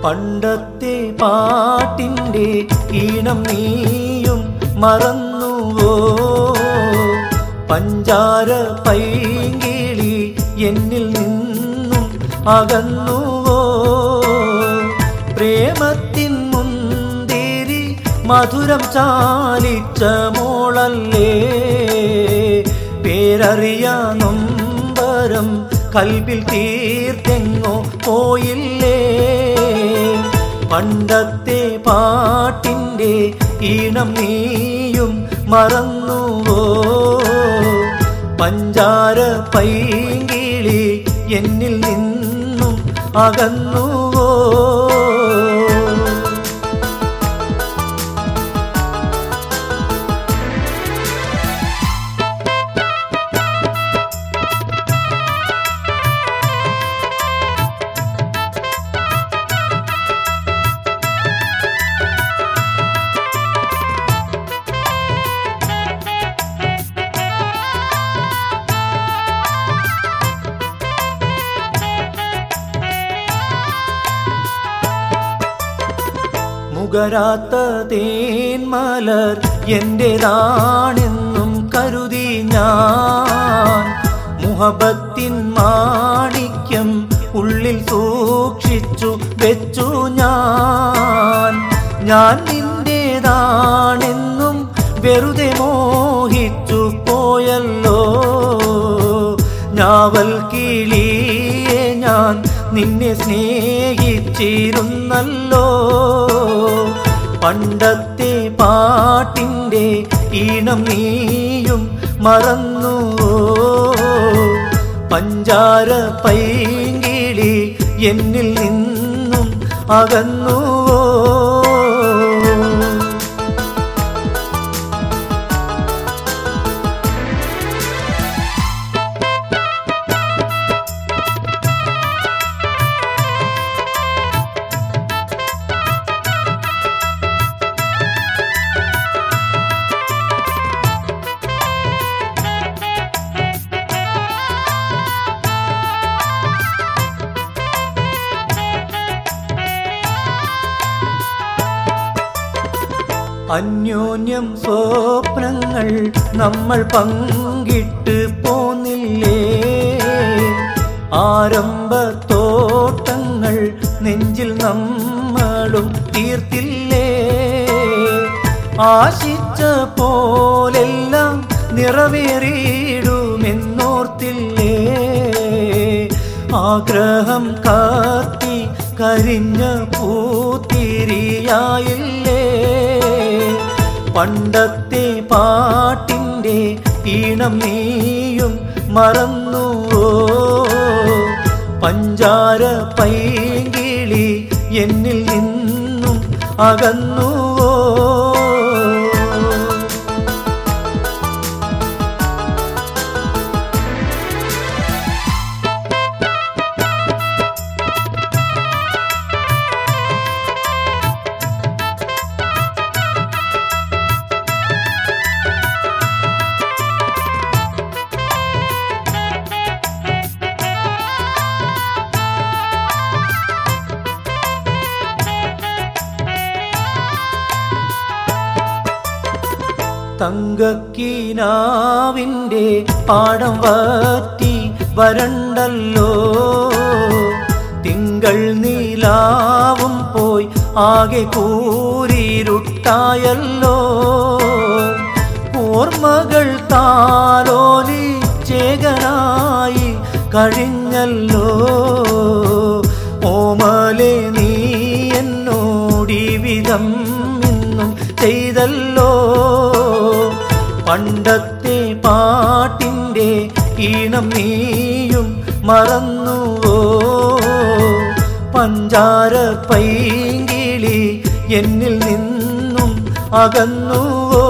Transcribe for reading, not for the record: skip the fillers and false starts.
പണ്ടത്തെ പാട്ടിൻ്റെ ഈണം നീയും മറന്നുവോ? പഞ്ചാര പൈങ്കിളി എന്നിൽ നിന്നും അകന്നുവോ? പ്രേമത്തിൻ മുന്തിരി മധുരം ചാലിച്ച മോളല്ലേ, പേരറിയാ നൊമ്പരം കൽബിൽ തീർത്തെങ്ങോ പോയില്ലേ? പണ്ടത്തെ പാട്ടിൻ്റെ ഈണം നീയും മറന്നുവോ? പഞ്ചാര പൈങ്കിളി എന്നിൽ നിന്നും അകന്നുവോ? മുകരാത്ത തേന്മലർ എന്റേതാണെന്നും കരുതി ഞാൻ, മുഹബത്തിൻ മാണിക്യം ഉള്ളിൽ സൂക്ഷിച്ചു വെച്ചു ഞാൻ. ഞാൻ നിന്റേതാണെന്നും വെറുതെ മോഹിച്ചു പോയല്ലോ, ഞാവൽ കിളിയെ ഞാൻ നിന്നെ സ്നേഹിച്ചിരുന്നല്ലോ. പണ്ടത്തെ പാട്ടിൻ്റെ ഈണം നീയും മറന്നുവോ? പഞ്ചാര പൈങ്കിളി എന്നിൽ നിന്നും അകന്നുവോ? അന്യോന്യം സ്വപ്നങ്ങൾ നമ്മൾ പങ്കിട്ട് പോന്നില്ലേ? ആരംഭത്തോട്ടങ്ങൾ നെഞ്ചിൽ നമ്മളും തീർത്തില്ലേ? ആശിച്ച പോലെല്ലാം നിറവേറിയിടുമെന്നോർത്തില്ലേ? ആഗ്രഹം കാത്തി കരിഞ്ഞ പൂത്തിരിയായില്ലേ? പണ്ടത്തെ പാട്ടിൻ്റെ ഈണം നീയും മറന്നുവോ? പഞ്ചാര പൈങ്കിളി എന്നിൽ നിന്നും അകന്നുവോ? തങ്കക്കീനാവിൻ്റെ പാടം വറ്റി വരണ്ടല്ലോ, തിങ്കൾ നീലാവും പോയി ആകെ കൂരിരുട്ടായല്ലോ. ഓർമ്മകൾ താലോലി ചേകനായി കഴിഞ്ഞല്ലോ, ഓമലെ നീ എന്നോടി വിധം ഇന്നും ചെയ്തല്ലോ. പണ്ടത്തെ പാട്ടിൻ്റെ ഈണം നീയും മറന്നുവോ? പഞ്ചാര പൈങ്കിളി എന്നിൽ നിന്നും അകന്നുവോ?